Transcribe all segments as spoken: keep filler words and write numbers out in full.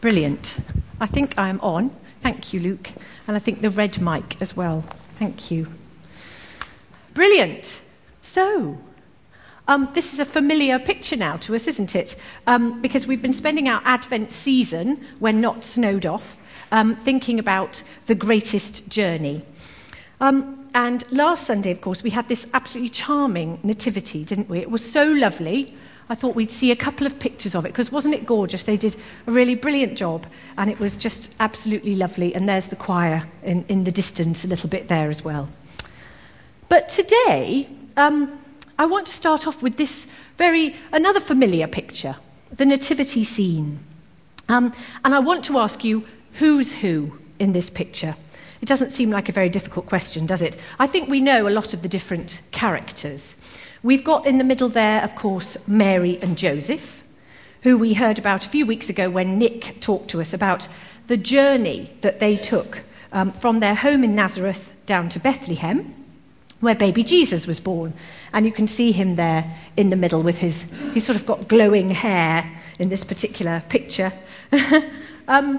Brilliant. I think I'm on. Thank you, Luke. And I think the red mic as well. Thank you. Brilliant. So, um, this is a familiar picture now to us, isn't it? Um, because we've been spending our Advent season, when not snowed off, um, thinking about the greatest journey. Um, and last Sunday, of course, we had this absolutely charming nativity, didn't we? It was so lovely. I thought we'd see a couple of pictures of it, because wasn't it gorgeous? They did a really brilliant job, and it was just absolutely lovely. And there's the choir in, in the distance a little bit there as well. But today, um, I want to start off with this very, another familiar picture, the nativity scene. Um, and I want to ask you, who's who in this picture? It doesn't seem like a very difficult question, does it? I think we know a lot of the different characters. We've got in the middle there, of course, Mary and Joseph, who we heard about a few weeks ago when Nick talked to us about the journey that they took um, from their home in Nazareth down to Bethlehem, where baby Jesus was born. And you can see him there in the middle with his, he's sort of got glowing hair in this particular picture. um,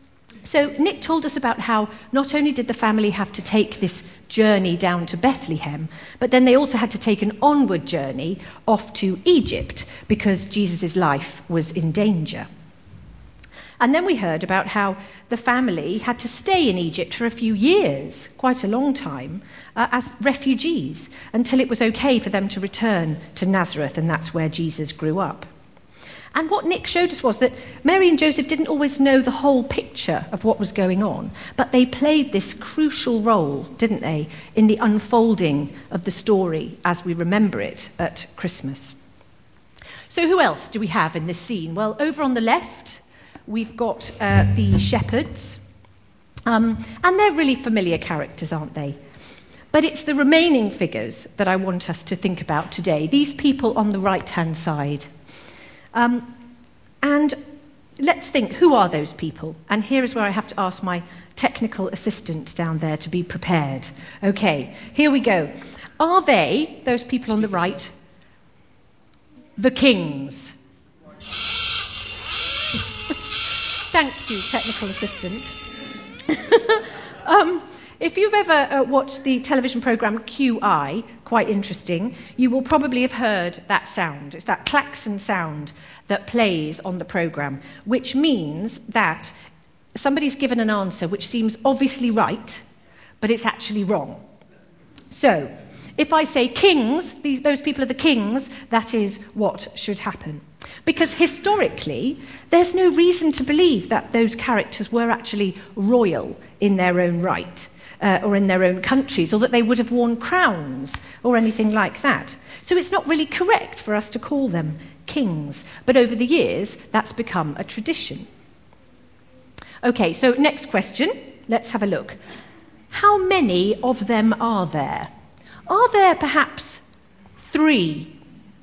So Nick told us about how not only did the family have to take this journey down to Bethlehem, but then they also had to take an onward journey off to Egypt because Jesus' life was in danger. And then we heard about how the family had to stay in Egypt for a few years, quite a long time, uh, as refugees, until it was okay for them to return to Nazareth, and that's where Jesus grew up. And what Nick showed us was that Mary and Joseph didn't always know the whole picture of what was going on, but they played this crucial role, didn't they, in the unfolding of the story as we remember it at Christmas. So who else do we have in this scene? Well, over on the left, we've got uh, the shepherds, um, and they're really familiar characters, aren't they? But it's the remaining figures that I want us to think about today, these people on the right-hand side. Um, and let's think, who are those people? And here is where I have to ask my technical assistant down there to be prepared. Okay, here we go. Are they, those people on the right, the kings? Thank you, technical assistant. um, If you've ever uh, watched the television programme Q I, quite interesting, you will probably have heard that sound. It's that klaxon sound that plays on the programme, which means that somebody's given an answer which seems obviously right, but it's actually wrong. So, if I say kings, these, those people are the kings, that is what should happen. Because historically, there's no reason to believe that those characters were actually royal in their own right. Uh, or in their own countries, or that they would have worn crowns, or anything like that. So it's not really correct for us to call them kings. But over the years, that's become a tradition. Okay, so next question. Let's have a look. How many of them are there? Are there perhaps three?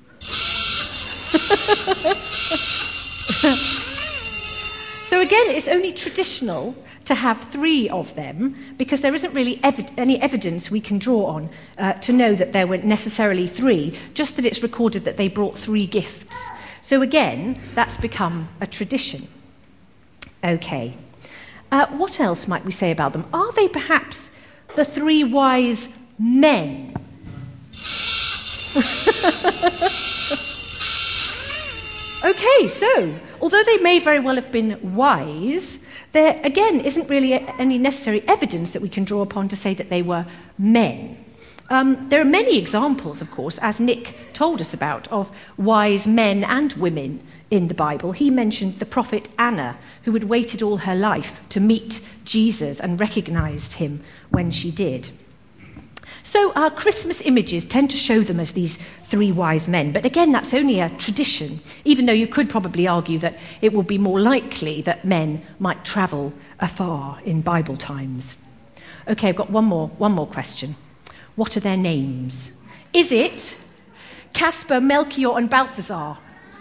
So again, it's only traditional to have three of them, because there isn't really ev- any evidence we can draw on uh, to know that there were necessarily three, just that it's recorded that they brought three gifts. So again, that's become a tradition. Okay. Uh, what else might we say about them? Are they perhaps the three wise men? Okay, so, although they may very well have been wise, there, again, isn't really any necessary evidence that we can draw upon to say that they were men. Um, there are many examples, of course, as Nick told us about, of wise men and women in the Bible. He mentioned the prophet Anna, who had waited all her life to meet Jesus and recognized him when she did. So our Christmas images tend to show them as these three wise men. But again, that's only a tradition, even though you could probably argue that it would be more likely that men might travel afar in Bible times. Okay, I've got one more, one more question. What are their names? Is it Caspar, Melchior, and Balthazar?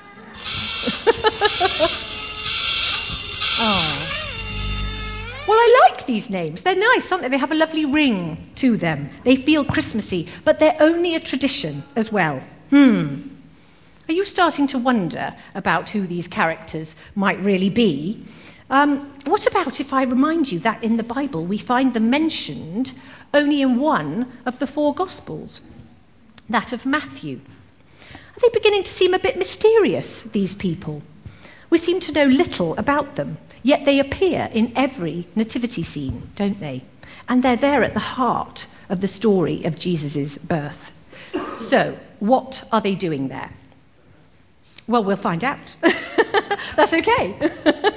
Oh. Well, I like these names. They're nice, aren't they? They have a lovely ring to them. They feel Christmassy, but they're only a tradition as well. Hmm. Are you starting to wonder about who these characters might really be? Um, what about if I remind you that in the Bible we find them mentioned only in one of the four Gospels, that of Matthew? Are they beginning to seem a bit mysterious, these people? We seem to know little about them, yet they appear in every nativity scene, don't they? And they're there at the heart of the story of Jesus' birth. So, what are they doing there? Well, we'll find out. That's okay.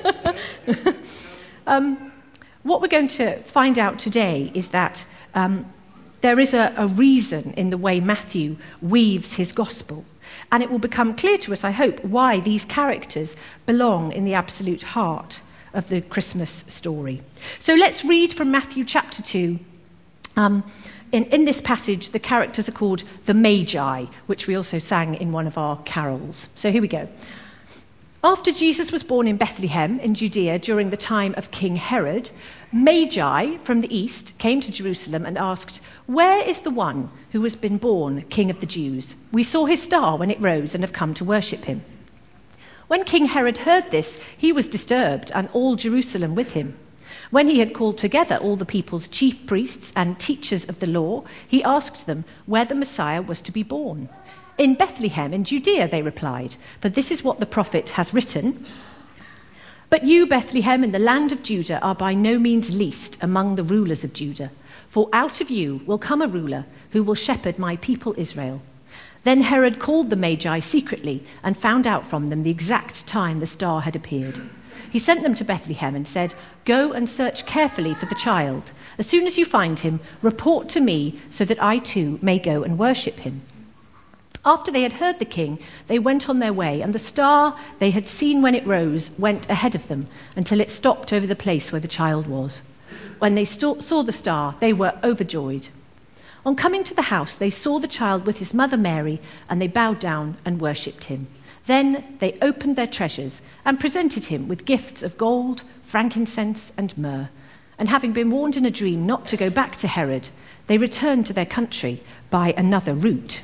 um, what we're going to find out today is that um, there is a, a reason in the way Matthew weaves his gospel. And it will become clear to us, I hope, why these characters belong in the absolute heart of the Christmas story. So let's read from Matthew chapter two. Um, in, in this passage, the characters are called the Magi, which we also sang in one of our carols. So here we go. After Jesus was born in Bethlehem in Judea during the time of King Herod, Magi from the east came to Jerusalem and asked, "Where is the one who has been born King of the Jews? We saw his star when it rose and have come to worship him." When King Herod heard this, he was disturbed, and all Jerusalem with him. When he had called together all the people's chief priests and teachers of the law, he asked them where the Messiah was to be born. "In Bethlehem, in Judea," they replied, "for this is what the prophet has written. But you, Bethlehem, in the land of Judah, are by no means least among the rulers of Judah, for out of you will come a ruler who will shepherd my people Israel." Then Herod called the Magi secretly and found out from them the exact time the star had appeared. He sent them to Bethlehem and said, "Go and search carefully for the child. As soon as you find him, report to me so that I too may go and worship him." After they had heard the king, they went on their way, and the star they had seen when it rose went ahead of them until it stopped over the place where the child was. When they st- saw the star, they were overjoyed. On coming to the house, they saw the child with his mother Mary, and they bowed down and worshipped him. Then they opened their treasures and presented him with gifts of gold, frankincense, and myrrh. And having been warned in a dream not to go back to Herod, they returned to their country by another route.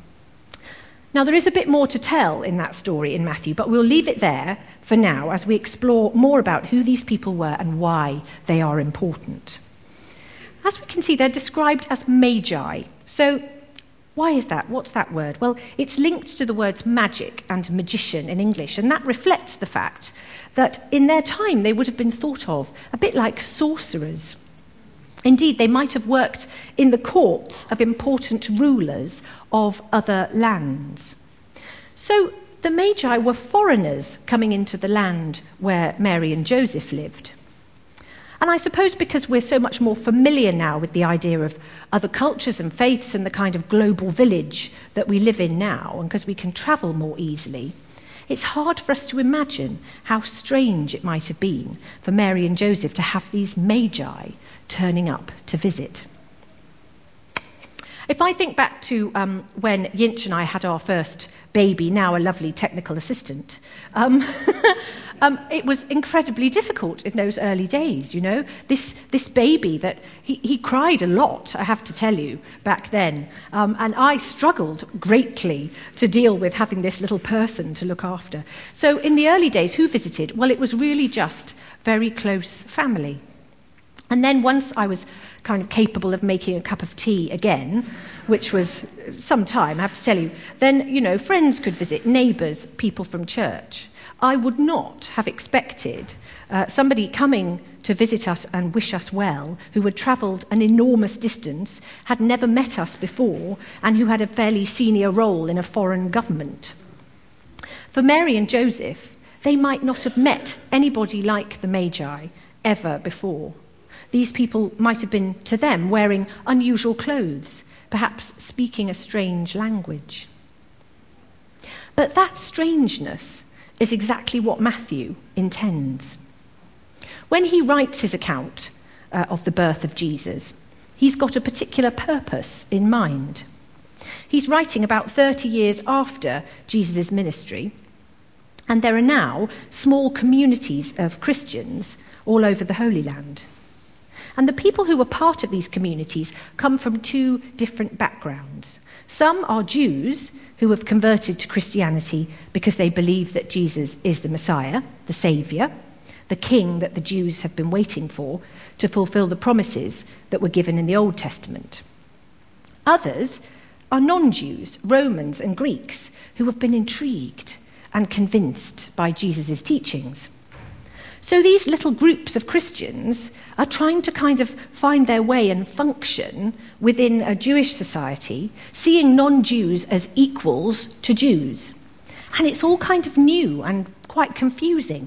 Now, there is a bit more to tell in that story in Matthew, but we'll leave it there for now as we explore more about who these people were and why they are important. As we can see, they're described as magi. So why is that? What's that word? Well, it's linked to the words magic and magician in English, and that reflects the fact that in their time they would have been thought of a bit like sorcerers. Indeed, they might have worked in the courts of important rulers of other lands. So the Magi were foreigners coming into the land where Mary and Joseph lived. And I suppose because we're so much more familiar now with the idea of other cultures and faiths and the kind of global village that we live in now, and because we can travel more easily, it's hard for us to imagine how strange it might have been for Mary and Joseph to have these Magi turning up to visit. If I think back to um, when Yinch and I had our first baby, now a lovely technical assistant, um, um, it was incredibly difficult in those early days, you know. This this baby that, he, he cried a lot, I have to tell you, back then. Um, and I struggled greatly to deal with having this little person to look after. So in the early days, who visited? Well, it was really just very close family. And then once I was kind of capable of making a cup of tea again, which was some time, I have to tell you, then, you know, friends could visit, neighbours, people from church. I would not have expected uh, somebody coming to visit us and wish us well, who had travelled an enormous distance, had never met us before, and who had a fairly senior role in a foreign government. For Mary and Joseph, they might not have met anybody like the Magi ever before. These people might have been, to them, wearing unusual clothes, perhaps speaking a strange language. But that strangeness is exactly what Matthew intends. When he writes his account uh, of the birth of Jesus, he's got a particular purpose in mind. He's writing about thirty years after Jesus' ministry, and there are now small communities of Christians all over the Holy Land. And the people who were part of these communities come from two different backgrounds. Some are Jews who have converted to Christianity because they believe that Jesus is the Messiah, the Saviour, the king that the Jews have been waiting for to fulfill the promises that were given in the Old Testament. Others are non-Jews, Romans and Greeks, who have been intrigued and convinced by Jesus' teachings. So these little groups of Christians are trying to kind of find their way and function within a Jewish society, seeing non-Jews as equals to Jews. And it's all kind of new and quite confusing.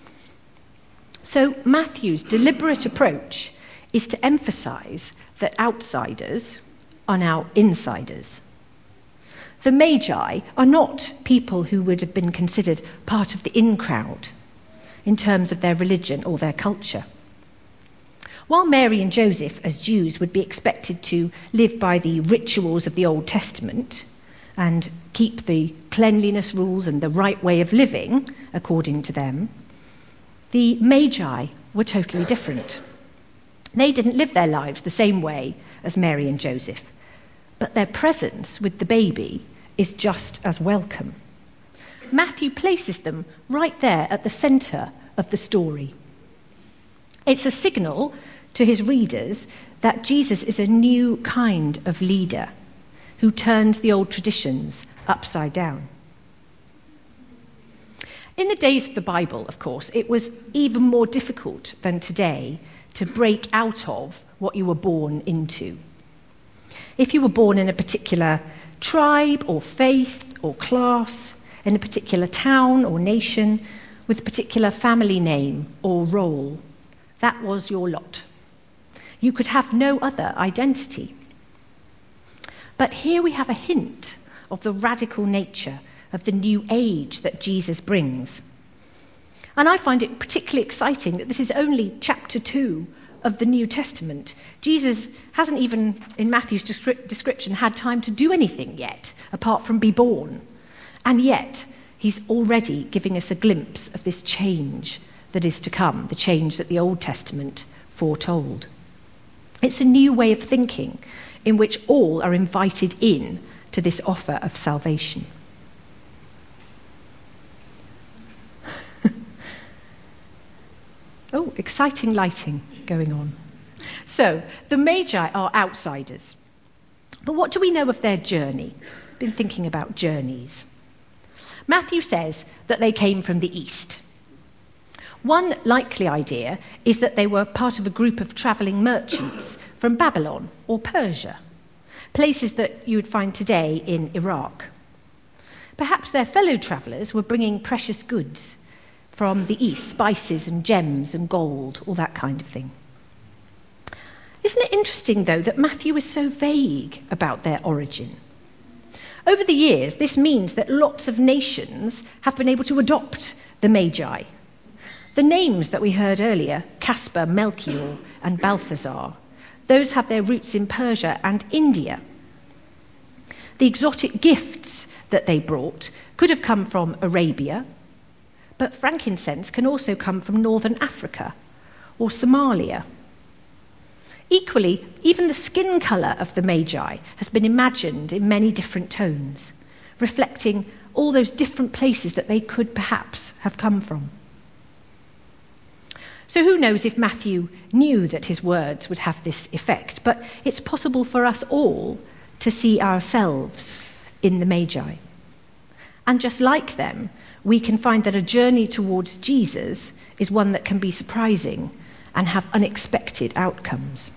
So Matthew's deliberate approach is to emphasize that outsiders are now insiders. The Magi are not people who would have been considered part of the in crowd in terms of their religion or their culture. While Mary and Joseph, as Jews, would be expected to live by the rituals of the Old Testament and keep the cleanliness rules and the right way of living, according to them, the Magi were totally different. They didn't live their lives the same way as Mary and Joseph, but their presence with the baby is just as welcome. Matthew places them right there at the centre of the story. It's a signal to his readers that Jesus is a new kind of leader who turns the old traditions upside down. In the days of the Bible, of course, it was even more difficult than today to break out of what you were born into. If you were born in a particular tribe or faith or class, in a particular town or nation, with a particular family name or role, that was your lot. You could have no other identity. But here we have a hint of the radical nature of the new age that Jesus brings. And I find it particularly exciting that this is only chapter two of the New Testament. Jesus hasn't even, in Matthew's descri- description, had time to do anything yet, apart from be born. And yet, he's already giving us a glimpse of this change that is to come, the change that the Old Testament foretold. It's a new way of thinking in which all are invited in to this offer of salvation. Oh, exciting lighting going on. So, the Magi are outsiders. But what do we know of their journey? I've been thinking about journeys. Matthew says that they came from the east. One likely idea is that they were part of a group of travelling merchants from Babylon or Persia, places that you would find today in Iraq. Perhaps their fellow travellers were bringing precious goods from the east, spices and gems and gold, all that kind of thing. Isn't it interesting, though, that Matthew is so vague about their origin? Over the years, this means that lots of nations have been able to adopt the Magi. The names that we heard earlier, Caspar, Melchior, and Balthazar, those have their roots in Persia and India. The exotic gifts that they brought could have come from Arabia, but frankincense can also come from northern Africa or Somalia. Equally, even the skin colour of the Magi has been imagined in many different tones, reflecting all those different places that they could perhaps have come from. So who knows if Matthew knew that his words would have this effect, but it's possible for us all to see ourselves in the Magi. And just like them, we can find that a journey towards Jesus is one that can be surprising and have unexpected outcomes.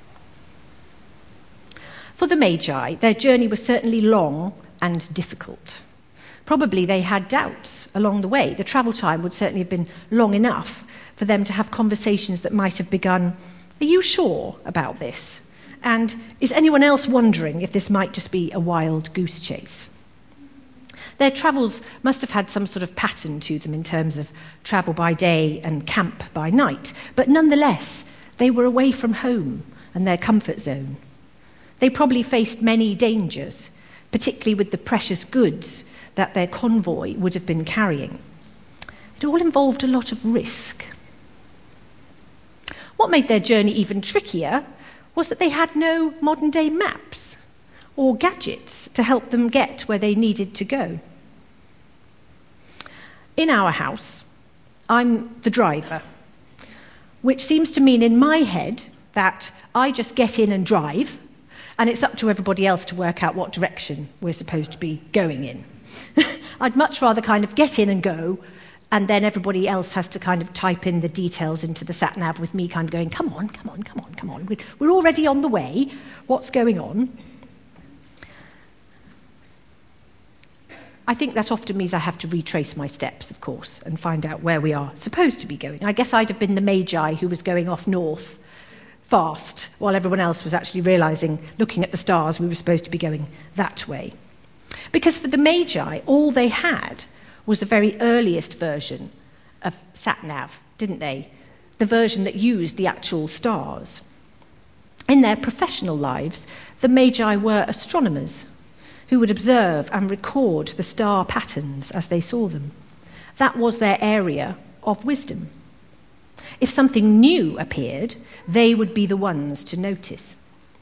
For the Magi, their journey was certainly long and difficult. Probably they had doubts along the way. The travel time would certainly have been long enough for them to have conversations that might have begun, "Are you sure about this? And is anyone else wondering if this might just be a wild goose chase?" Their travels must have had some sort of pattern to them in terms of travel by day and camp by night, but nonetheless, they were away from home and their comfort zone. They probably faced many dangers, particularly with the precious goods that their convoy would have been carrying. It all involved a lot of risk. What made their journey even trickier was that they had no modern-day maps or gadgets to help them get where they needed to go. In our house, I'm the driver, which seems to mean in my head that I just get in and drive, and it's up to everybody else to work out what direction we're supposed to be going in. I'd much rather kind of get in and go, and then everybody else has to kind of type in the details into the sat-nav with me kind of going, come on, come on, come on, come on. We're already on the way. What's going on? I think that often means I have to retrace my steps, of course, and find out where we are supposed to be going. I guess I'd have been the Magi who was going off north fast, while everyone else was actually realising, looking at the stars, we were supposed to be going that way. Because for the Magi, all they had was the very earliest version of sat-nav, didn't they? The version that used the actual stars. In their professional lives, the Magi were astronomers who would observe and record the star patterns as they saw them. That was their area of wisdom. If something new appeared, they would be the ones to notice.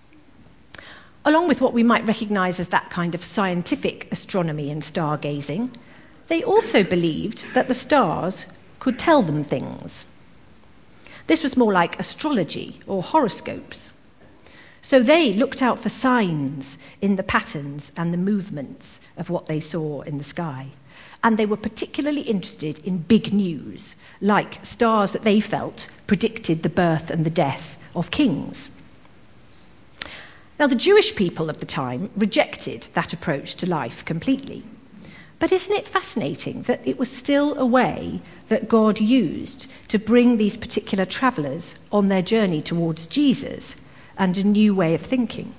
Along with what we might recognise as that kind of scientific astronomy and stargazing, they also believed that the stars could tell them things. This was more like astrology or horoscopes. So they looked out for signs in the patterns and the movements of what they saw in the sky. And they were particularly interested in big news, like stars that they felt predicted the birth and the death of kings. Now, the Jewish people of the time rejected that approach to life completely. But isn't it fascinating that it was still a way that God used to bring these particular travellers on their journey towards Jesus and a new way of thinking?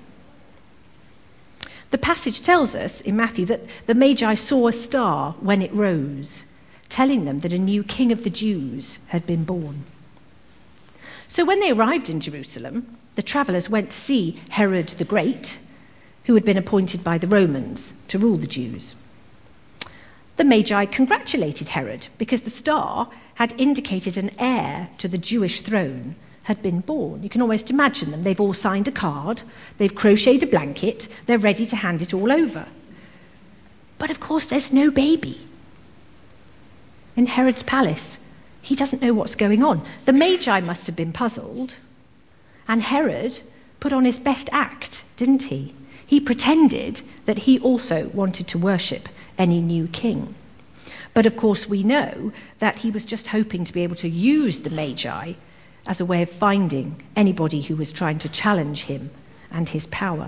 The passage tells us in Matthew that the Magi saw a star when it rose, telling them that a new king of the Jews had been born. So when they arrived in Jerusalem, the travellers went to see Herod the Great, who had been appointed by the Romans to rule the Jews. The Magi congratulated Herod because the star had indicated an heir to the Jewish throne had been born. You can almost imagine them. They've all signed a card, they've crocheted a blanket, they're ready to hand it all over. But of course there's no baby. In Herod's palace, he doesn't know what's going on. The Magi must have been puzzled, and Herod put on his best act, didn't he? He pretended that he also wanted to worship any new king. But of course we know that he was just hoping to be able to use the Magi as a way of finding anybody who was trying to challenge him and his power.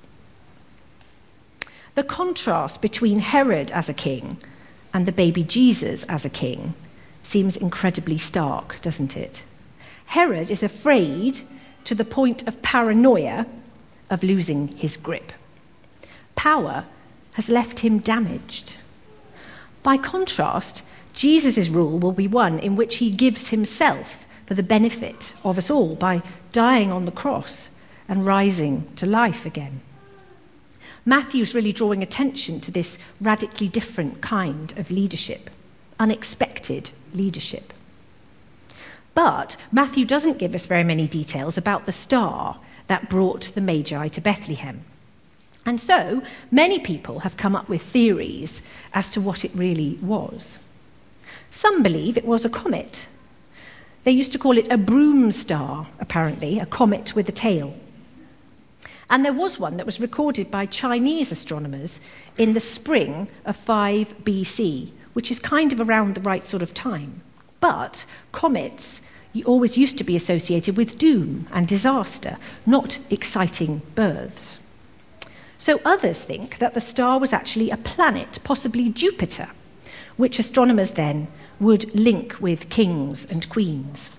The contrast between Herod as a king and the baby Jesus as a king seems incredibly stark, doesn't it? Herod is afraid to the point of paranoia of losing his grip. Power has left him damaged. By contrast, Jesus' rule will be one in which he gives himself for the benefit of us all by dying on the cross and rising to life again. Matthew's really drawing attention to this radically different kind of leadership, unexpected leadership. But Matthew doesn't give us very many details about the star that brought the Magi to Bethlehem. And so many people have come up with theories as to what it really was. Some believe it was a comet. They used to call it a broom star, apparently, a comet with a tail. And there was one that was recorded by Chinese astronomers in the spring of five B C, which is kind of around the right sort of time. But comets always used to be associated with doom and disaster, not exciting births. So others think that the star was actually a planet, possibly Jupiter, which astronomers then would link with kings and queens.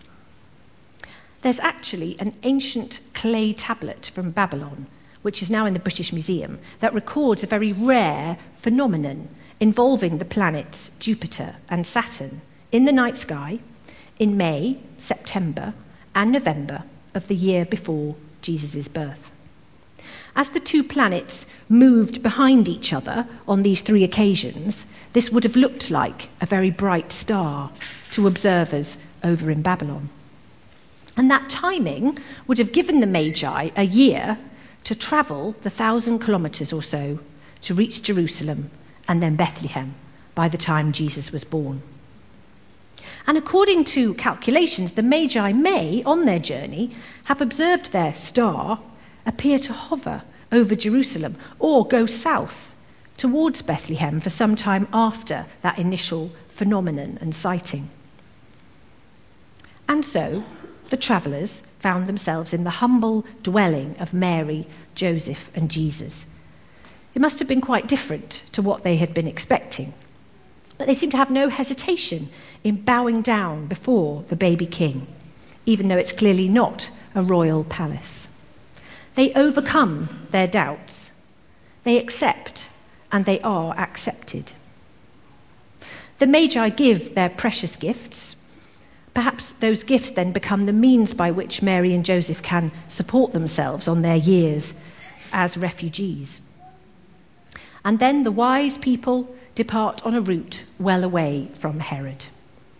There's actually an ancient clay tablet from Babylon, which is now in the British Museum, that records a very rare phenomenon involving the planets Jupiter and Saturn in the night sky in May, September, and November of the year before Jesus' birth. As the two planets moved behind each other on these three occasions, this would have looked like a very bright star to observers over in Babylon. And that timing would have given the Magi a year to travel the thousand kilometres or so to reach Jerusalem and then Bethlehem by the time Jesus was born. And according to calculations, the Magi may, on their journey, have observed their star appear to hover over Jerusalem or go south towards Bethlehem for some time after that initial phenomenon and sighting. And so the travellers found themselves in the humble dwelling of Mary, Joseph, and Jesus. It must have been quite different to what they had been expecting, but they seem to have no hesitation in bowing down before the baby king, even though it's clearly not a royal palace. They overcome their doubts. They accept, and they are accepted. The Magi give their precious gifts. Perhaps those gifts then become the means by which Mary and Joseph can support themselves on their years as refugees. And then the wise people depart on a route well away from Herod.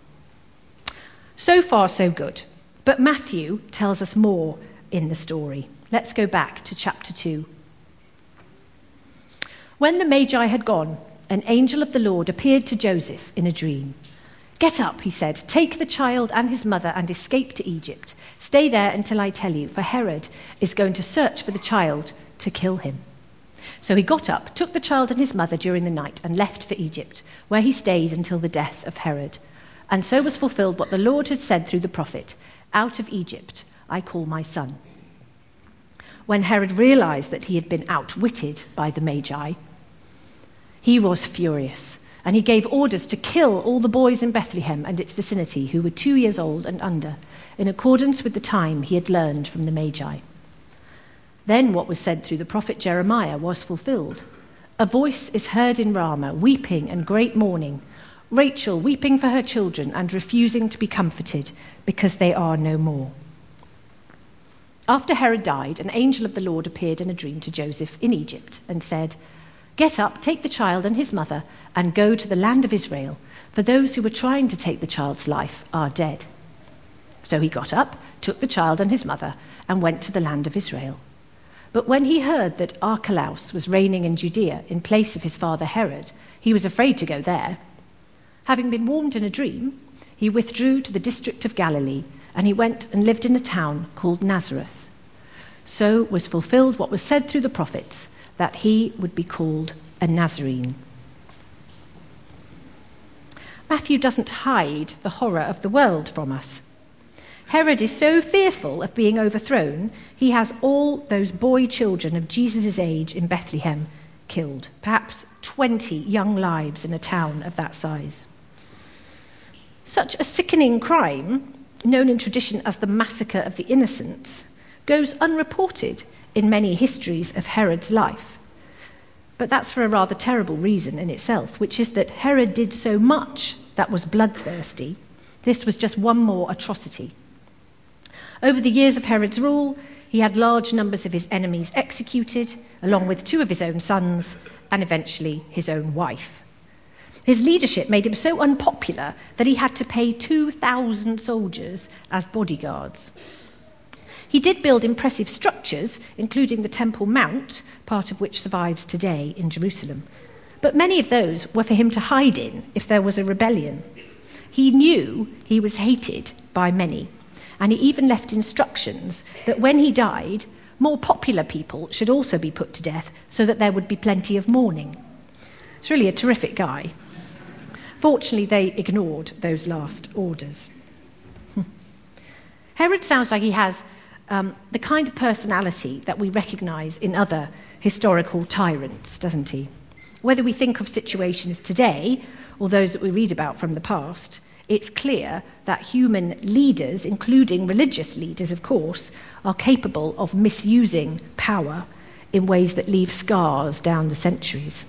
So far, so good. But Matthew tells us more in the story. Let's go back to chapter two. When the Magi had gone, an angel of the Lord appeared to Joseph in a dream. "Get up," he said, "take the child and his mother and escape to Egypt. Stay there until I tell you, for Herod is going to search for the child to kill him." So he got up, took the child and his mother during the night, and left for Egypt, where he stayed until the death of Herod. And so was fulfilled what the Lord had said through the prophet, "Out of Egypt I call my son." When Herod realized that he had been outwitted by the Magi, he was furious, and he gave orders to kill all the boys in Bethlehem and its vicinity who were two years old and under, in accordance with the time he had learned from the Magi. Then what was said through the prophet Jeremiah was fulfilled. "A voice is heard in Ramah, weeping and great mourning, Rachel weeping for her children and refusing to be comforted because they are no more." After Herod died, an angel of the Lord appeared in a dream to Joseph in Egypt and said, "Get up, take the child and his mother, and go to the land of Israel, for those who were trying to take the child's life are dead." So he got up, took the child and his mother, and went to the land of Israel. But when he heard that Archelaus was reigning in Judea in place of his father Herod, he was afraid to go there. Having been warned in a dream, he withdrew to the district of Galilee, and he went and lived in a town called Nazareth. So was fulfilled what was said through the prophets, that he would be called a Nazarene. Matthew doesn't hide the horror of the world from us. Herod is so fearful of being overthrown, he has all those boy children of Jesus' age in Bethlehem killed, perhaps twenty young lives in a town of that size. Such a sickening crime, known in tradition as the massacre of the innocents, goes unreported in many histories of Herod's life. But that's for a rather terrible reason in itself, which is that Herod did so much that was bloodthirsty. This was just one more atrocity. Over the years of Herod's rule, he had large numbers of his enemies executed, along with two of his own sons, and eventually his own wife. His leadership made him so unpopular that he had to pay two thousand soldiers as bodyguards. He did build impressive structures, including the Temple Mount, part of which survives today in Jerusalem. But many of those were for him to hide in if there was a rebellion. He knew he was hated by many, and he even left instructions that when he died, more popular people should also be put to death so that there would be plenty of mourning. It's really a terrific guy. Fortunately, they ignored those last orders. Herod sounds like he has um, the kind of personality that we recognize in other historical tyrants, doesn't he? Whether we think of situations today or those that we read about from the past, it's clear that human leaders, including religious leaders, of course, are capable of misusing power in ways that leave scars down the centuries.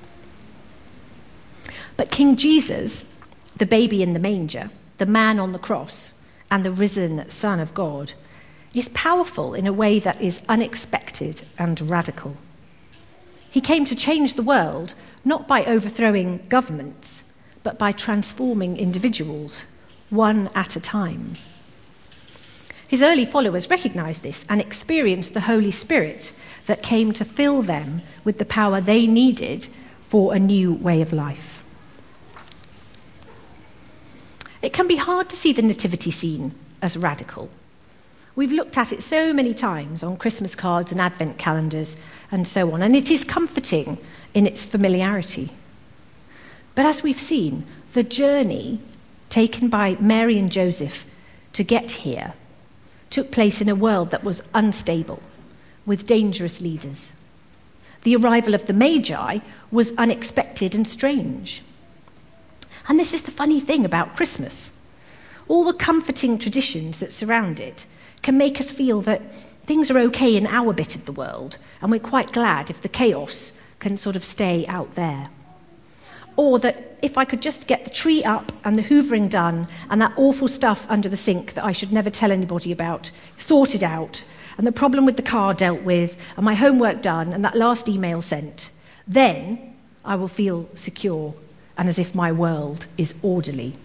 But King Jesus, the baby in the manger, the man on the cross, and the risen Son of God, is powerful in a way that is unexpected and radical. He came to change the world not by overthrowing governments, but by transforming individuals, one at a time. His early followers recognized this and experienced the Holy Spirit that came to fill them with the power they needed for a new way of life. It can be hard to see the nativity scene as radical. We've looked at it so many times on Christmas cards and Advent calendars and so on, and it is comforting in its familiarity. But as we've seen, the journey taken by Mary and Joseph to get here took place in a world that was unstable, with dangerous leaders. The arrival of the Magi was unexpected and strange. And this is the funny thing about Christmas. All the comforting traditions that surround it can make us feel that things are okay in our bit of the world, and we're quite glad if the chaos can sort of stay out there. Or that if I could just get the tree up and the hoovering done and that awful stuff under the sink that I should never tell anybody about sorted out, and the problem with the car dealt with, and my homework done, and that last email sent, then I will feel secure and as if my world is orderly.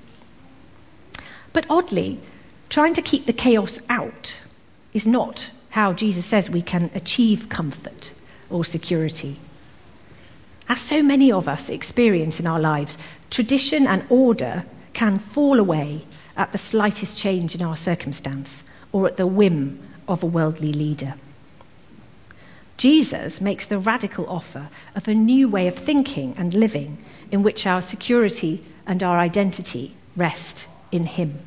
But oddly, trying to keep the chaos out is not how Jesus says we can achieve comfort or security. As so many of us experience in our lives, tradition and order can fall away at the slightest change in our circumstance or at the whim of a worldly leader. Jesus makes the radical offer of a new way of thinking and living in which our security and our identity rest in him.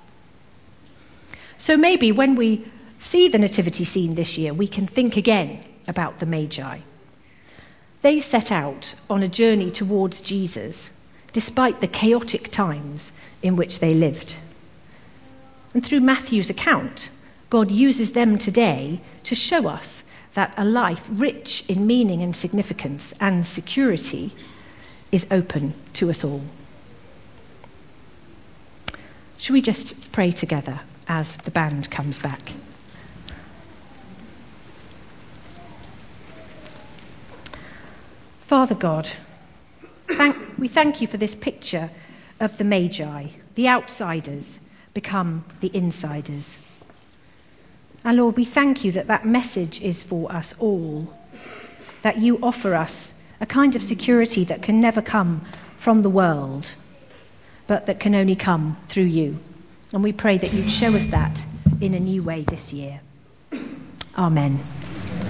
So maybe when we see the nativity scene this year, we can think again about the Magi. They set out on a journey towards Jesus, despite the chaotic times in which they lived. And through Matthew's account, God uses them today to show us that a life rich in meaning and significance and security is open to us all. Shall we just pray together as the band comes back? Father God, thank, we thank you for this picture of the Magi, the outsiders become the insiders. And Lord, we thank you that that message is for us all, that you offer us a kind of security that can never come from the world, but that can only come through you. And we pray that you'd show us that in a new way this year. Amen.